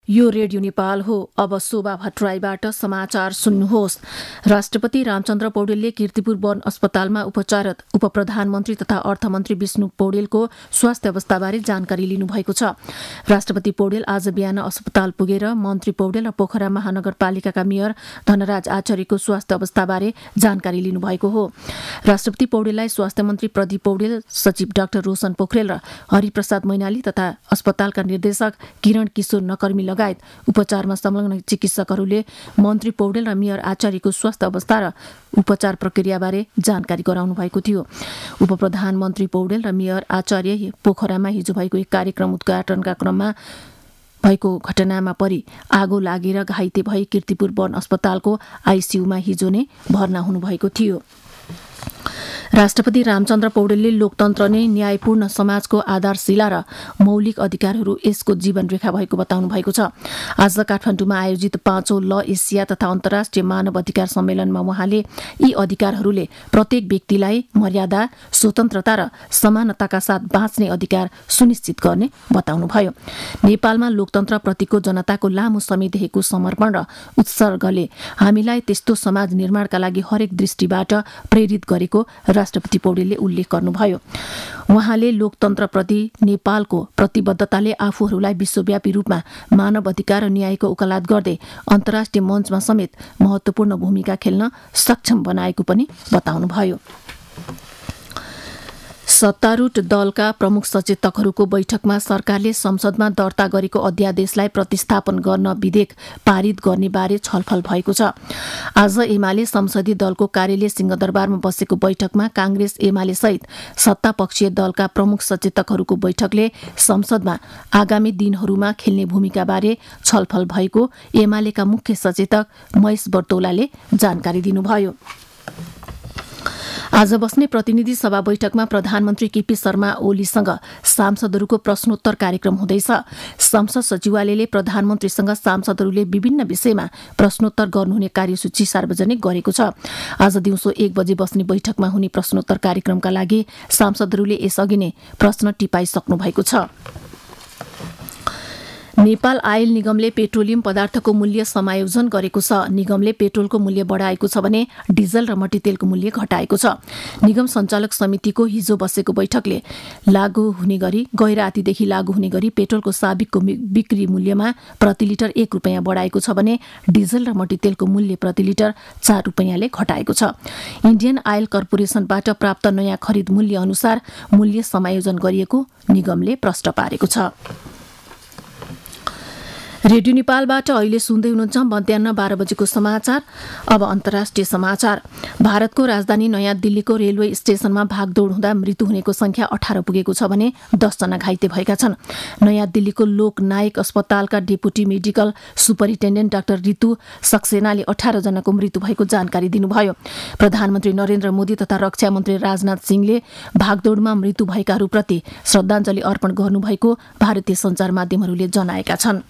यो रेडियो नेपाल हो। अब शोभा भट्टराईबाट समाचार सुन्नुहोस्। राष्ट्रपति रामचन्द्र पौडेलले कीर्तिपुर वन अस्पतालमा उपचाररत उपप्रधानमन्त्री तथा अर्थमन्त्री विष्णु पौडेलको स्वास्थ्य अवस्थाबारे जानकारी लिनुभएको छ। राष्ट्रपति पौडेल आज बिहान अस्पताल पुगेर मन्त्री पौडेल र पोखरा महानगरपालिकाका मेयर धनराज आचार्यको स्वास्थ्य अवस्थाबारे जानकारी लिनुभएको हो। राष्ट्रपति पौडेललाई स्वास्थ्य मन्त्री प्रदीप पौडेल, सचिव डाक्टर रोशन पोखरेल र हरिप्रसाद मैनाली तथा अस्पतालका निर्देशक किरण किशोर नकर्मी लगायत उपचारमा संलग्न चिकित्सकहरूले मन्त्री पौडेल र मेयर आचार्यको स्वास्थ्य अवस्था र उपचार प्रक्रियाबारे जानकारी गराउनु भएको थियो। उपप्रधानमन्त्री पौडेल र मेयर आचार्य पोखरामा हिजो भएको एक कार्यक्रम उद्घाटनका क्रममा भएको घटनामा परि आगो लागेर घाइते भई कीर्तिपुर वन अस्पतालको आइसियुमा हिजो नै भर्ना हुनुभएको थियो। राष्ट्रपति रामचन्द्र पौडेलले लोकतन्त्र नै न्यायपूर्ण समाजको आधारशिला र मौलिक अधिकारहरू यसको जीवन रेखा भएको बताउनु भएको छ। आज काठमाडौँमा आयोजित 5औं ल एसिया तथा अन्तर्राष्ट्रिय मानव अधिकार सम्मेलनमा उहाँले यी अधिकारहरूले प्रत्येक व्यक्तिलाई मर्यादा, स्वतन्त्रता र समानताका साथ बाँच्ने अधिकार सुनिश्चित गर्ने बताउनुभयो। नेपालमा लोकतन्त्रप्रतिको जनताको लामो समयदेखिको समर्पण र उत्सर्गले हामीलाई त्यस्तो समाज निर्माणका लागि हरेक दृष्टिबाट प्रेरित गरेको राष्ट्रपति पौडेलले उल्लेख गर्नुभयो। उहाँले लोकतन्त्रप्रति नेपालको प्रतिबद्धताले आफूहरूलाई विश्वव्यापी रूपमा मानव अधिकार र न्यायको उकालत गर्दै अन्तर्राष्ट्रिय मञ्चमा समेत महत्वपूर्ण भूमिका खेल्न सक्षम बनाएको पनि बताउनुभयो। सत्तारूढ दलका प्रमुख सचेतकहरूको बैठकमा सरकारले संसदमा दर्ता गरेको अध्यादेशलाई प्रतिस्थापन गर्न विधेयक पारित गर्ने बारे छलफल भएको छ। आज एमाले संसदीय दलको कार्यालय सिंहदरबारमा बसेको बैठकमा कांग्रेस एमाले सहित सत्तापक्षीय दलका प्रमुख सचेतकहरूको बैठकले संसदमा आगामी दिनहरूमा खेल्ने भूमिका बारे छलफल भएको एमालेका मुख्य सचेतक महेश बर्तौलाले जानकारी दिनुभयो। आज बस्ने प्रतिनिधि सभा बैठकमा प्रधानमन्त्री केपी शर्मा ओलीसँग सांसदहरूको प्रश्नोत्तर कार्यक्रम हुँदैछ। संसद सचिवालयले प्रधानमन्त्रीसँग सांसदहरूले विभिन्न विषयमा प्रश्नोत्तर गर्नुहुने कार्यसूची सार्वजनिक गरेको छ। आज दिउँसो 1 बजे बस्ने बैठकमा हुने प्रश्नोत्तर कार्यक्रमका लागि सांसदहरूले यसअघि नै प्रश्न टिपाइसक्नु भएको छ। नेपाल आयल निगमले पेट्रोलियम पदार्थको मूल्य समायोजन गरेको छ। निगमले पेट्रोलको मूल्य बढाएको छ भने डिजल र मट्टीतेलको मूल्य घटाएको छ। निगम सञ्चालक समितिको हिजो बसेको बैठकले लागू हुने गरी गैरातीदेखि लागू हुने गरी पेट्रोलको साबिकको बिक्री मूल्यमा प्रति लिटर 1 रुपैयाँ बढाएको छ भने डिजल र मट्टीतेलको मूल्य प्रति लिटर 4 रुपैयाँले घटाएको छ। इन्डियन आयल कर्पोरेसनबाट प्राप्त नयाँ खरिद मूल्य अनुसार मूल्य समायोजन गरिएको निगमले प्रष्ट पारेको छ। रेडियो नेपालबाट अहिले सुन्दै हुनुहुन्छ मध्याह्न 12 बजेको समाचार। अब अन्तर्राष्ट्रिय समाचार। भारतको राजधानी नयाँ दिल्लीको रेलवे स्टेशनमा भागदौड हुँदा मृत्यु हुनेको संख्या 18 पुगेको छ भने 10 जना घाइते भएका छन्। नयाँ दिल्लीको लोकनायक अस्पतालका deputy medical superintendent doctor Ritu सक्सेनाले 18 जनाको मृत्यु भएको जानकारी दिनुभयो। प्रधानमन्त्री नरेन्द्र मोदी तथा रक्षा मन्त्री राजनाथ सिंहले भागदौडमा मृत्यु भएकाहरूप्रति श्रद्धाञ्जली अर्पण गर्नुभएको भारतीय सञ्चार माध्यमहरूले जनाएका छन्।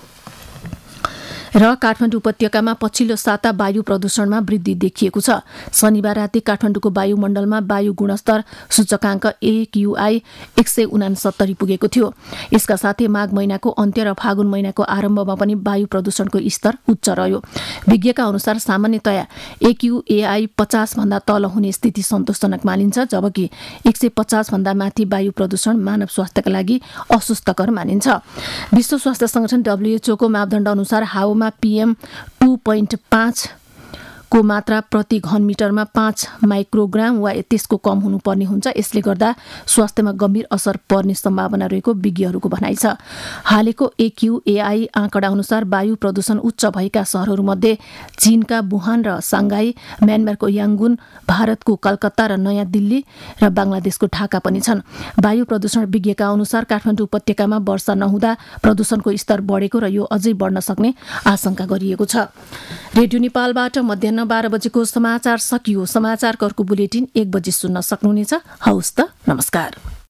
र काठमाडौँ उपत्यकामा पछिल्लो साता वायु प्रदूषणमा वृद्धि देखिएको छ। शनिबार राति काठमाडौँको वायुमण्डलमा वायु गुणस्तर सूचकाङ्क AQI 169 पुगेको थियो। यसका साथै माघ महिनाको अन्त्य र फागुन महिनाको आरम्भमा पनि वायु प्रदूषणको स्तर उच्च रह्यो। विज्ञका अनुसार सामान्यतया AQAI 50 भन्दा तल हुने स्थिति सन्तोषजनक मानिन्छ, जबकि 150 भन्दा माथि वायु प्रदूषण मानव स्वास्थ्यका लागि अस्वस्थकर मानिन्छ। विश्व स्वास्थ्य संगठन WHO को मापदण्ड अनुसार हावामा PM 2.5 को मात्रा प्रति घन मिटरमा 5 माइक्रोग्राम वा त्यसको कम हुनुपर्ने हुन्छ। यसले गर्दा स्वास्थ्यमा गम्भीर असर पर्ने सम्भावना रहेको विज्ञहरूको भनाइ छ। हालैको AQAI आँकडा अनुसार वायु प्रदूषण उच्च भएका शहरहरूमध्ये चीनका वुहान र सांघाई, म्यानमारको याङ्गुन, भारतको कलकत्ता र नयाँ दिल्ली र बङ्गलादेशको ढाका पनि छन्। वायु प्रदूषण विज्ञका अनुसार काठमाडौँ उपत्यकामा वर्षा नहुँदा प्रदूषणको स्तर बढेको र यो अझै बढ्न सक्ने आशंका गरिएको छ। रेडियो नेपालबाट मध्याह्न 12 बजेको समाचार सकियो। समाचारको अर्को बुलेटिन 1 बजे सुन्न सक्नुहुनेछ। हवस् त, नमस्कार।